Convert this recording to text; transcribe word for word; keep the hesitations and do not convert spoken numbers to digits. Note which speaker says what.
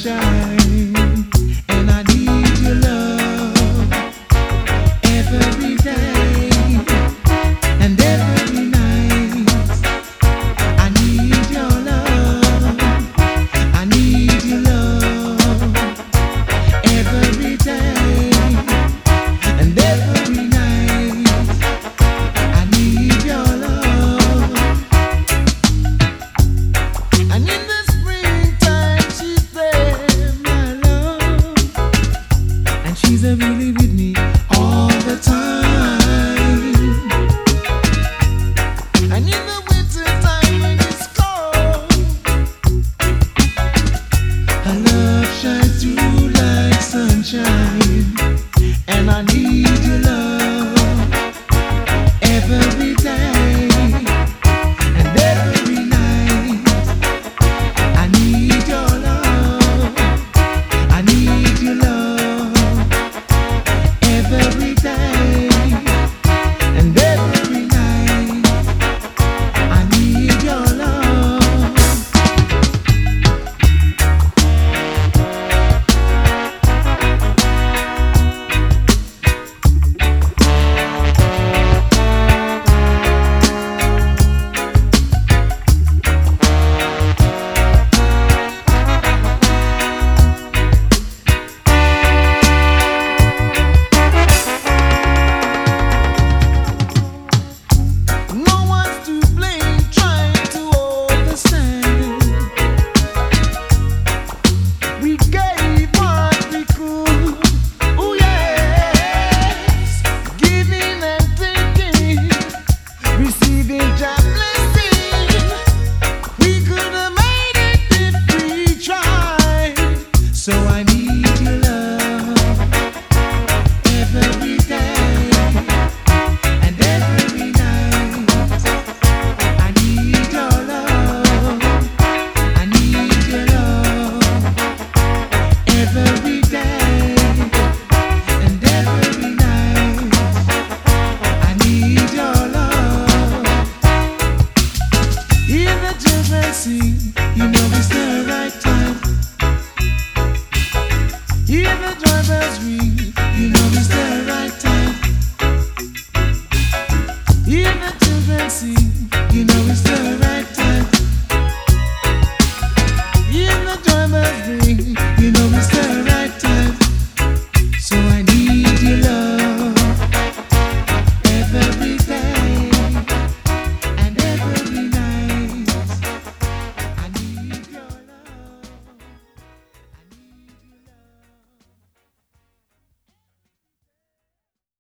Speaker 1: sunshine, and I need your love every day and every night. I need your love, I need your love every day and every night. I need your love. And in the springtime she's there, my love, and she's a really with me all the time. And in the wintertime when it's cold, her love shines through like sunshine, and I need your love every day and every night. I need your love, I need your love every day and every night. I need your love. No one's to blame, trying to understand. We gave what we could, oh yes, giving and taking, receiving Jah blessing. We could have made it if we tried. So I need your love every day and every night. I need your love, I need your love every day and every night. I need your love. Hear the children sing, you know it's the right